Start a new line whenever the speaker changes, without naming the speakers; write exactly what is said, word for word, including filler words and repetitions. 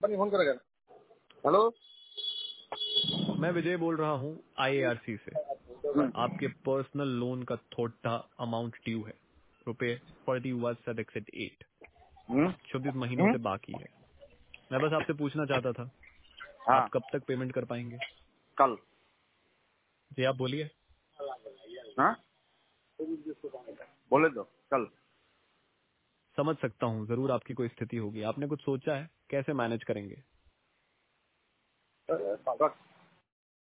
नहीं फोन करेगा। हेलो,
मैं विजय बोल रहा हूँ आईएआरसी से। आपके पर्सनल लोन का थोड़ा अमाउंट ड्यू है, रुपए फोर्टी वन सेट एट
हम्म,
चौबीस महीनों
हम्म,
से बाकी है। मैं बस आपसे पूछना चाहता था,
हाँ
आप कब तक पेमेंट कर पाएंगे?
कल।
जी आप बोलिए।
हाँ बोले तो कल।
समझ सकता हूँ, जरूर आपकी कोई स्थिति होगी। आपने कुछ सोचा है कैसे मैनेज करेंगे?